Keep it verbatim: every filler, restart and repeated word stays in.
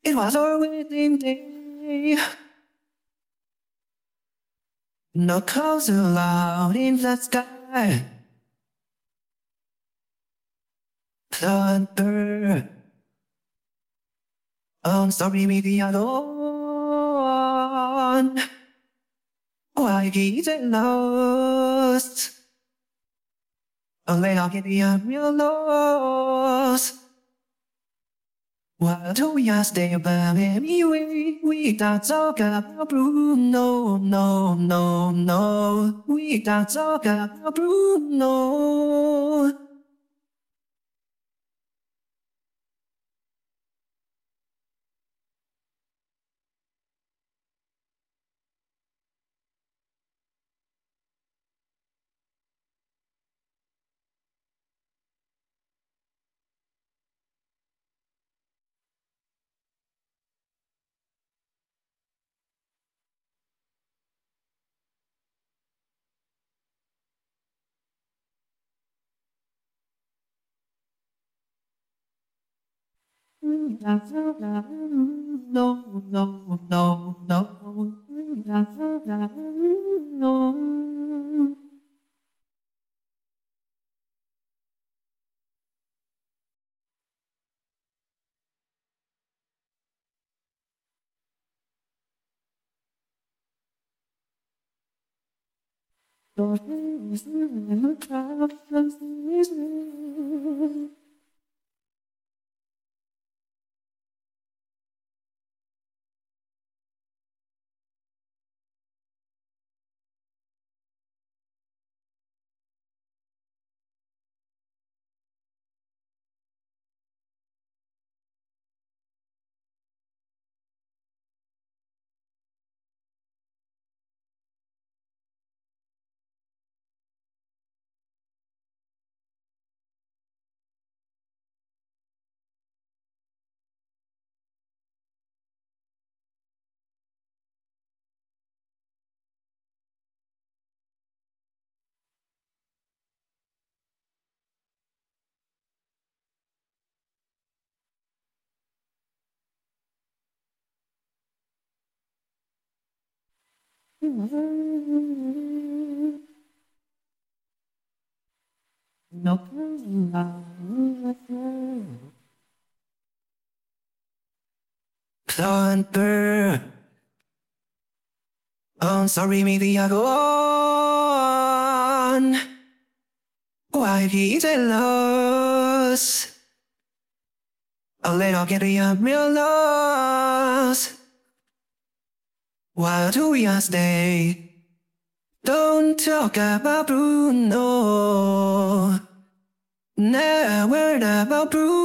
It was a windy day. No clouds allowed in the sky. Blood burn. On sorry me the alone. Why get lost? Only I'll get the real lost. Why do we stay above anyway? We don't talk about Bruno, no, no, no. We don't talk about Bruno. No, no, no, no. No. No. Plant burn. Oh, sorry, me the agon. Why be lost? A little get the real lost. Why do we stay? Don't talk about Bruno. Never about Bruno.